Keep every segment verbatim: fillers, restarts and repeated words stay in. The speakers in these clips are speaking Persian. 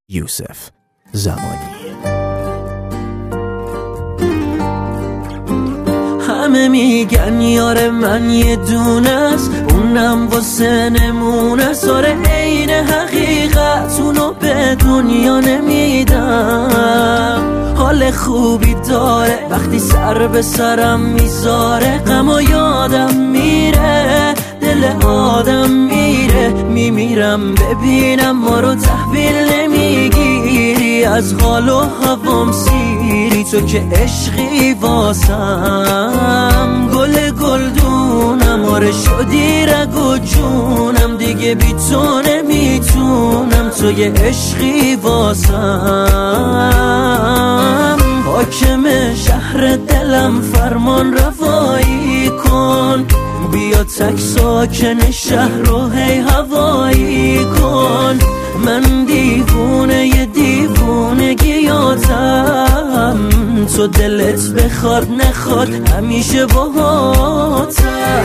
یوسف زمانی. همه میگن یار من یه دونه است، اونم واسه نمونه ساره عین حقیقت اونو به دنیا نمیدم. حال خوبی داره وقتی سر به سرم میذاره، غم و یادم میره دل آدم میره. میمیرم ببینم ما رو تحویل نمیگیری، از حال و هوام سیری تو که عشقی واسم. گل گلدونم آره شدی رگ و جونم، دیگه بی تو نمیتونم تو یه عشقی واسم. حاکم شهر دلم فرمان روایی کن، بیا تک ساکن شهر رو هی هوایی کن. من دیوونه ی دیوونگیاتم، تو دلت بخواد نخواد همیشه باهاتم.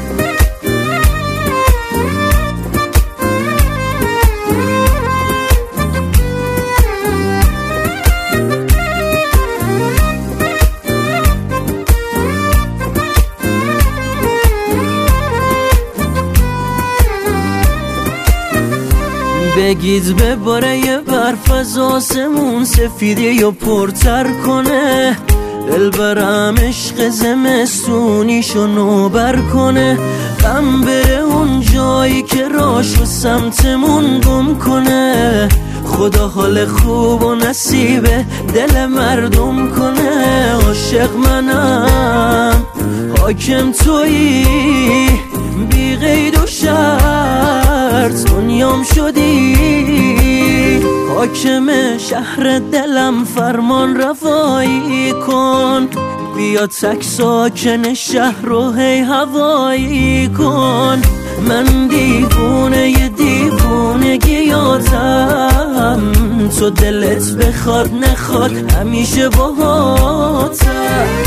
بگید بباره یه برف از آسمون، سفیدی و پرتر کنه. دل برم عشق زمستونیشو نوبر کنه. غم بره اون جایی که راشو سمتمون گم کنه. خدا حال خوب و نصیب دل مردم کنه. عاشق منم حاکم تویی، بی قید و شرط دنیام شدی. حاکم شهر دلم فرمان روایی کن، بیا تک ساکن شهر رو هی هوایی کن. من دیوونه ی دیوونگیاتم، تو دلت بخواد نخواد همیشه باهاتم.